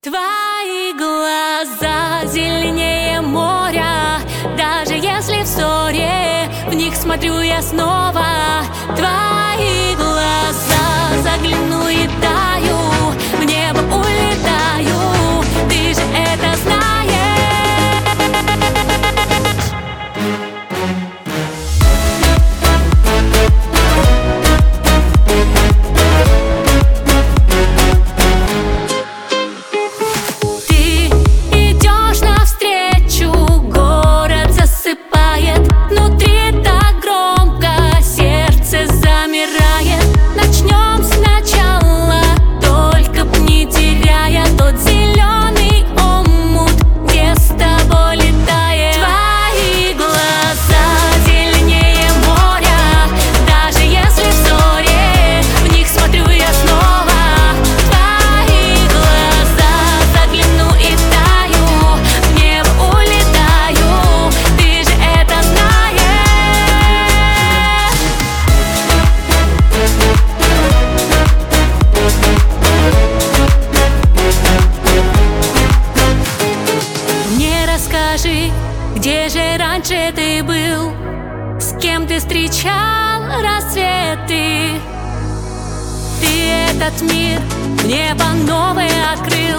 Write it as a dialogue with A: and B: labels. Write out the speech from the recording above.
A: Твои глаза зеленее моря, даже если в ссоре в них смотрю я снова. Твои глаза, загляну и таю, в небо улетаю, ты же это знаешь. Начнем сначала, только б не теряя тот зеленый омут, где с тобой летает. Твои глаза зеленее моря, даже если в ссоре в них смотрю я снова. Твои глаза, загляну и таю, в небо улетаю, ты же это знаешь. Скажи, где же раньше ты был? С кем ты встречал рассветы? Ты этот мир мне по новой открыл.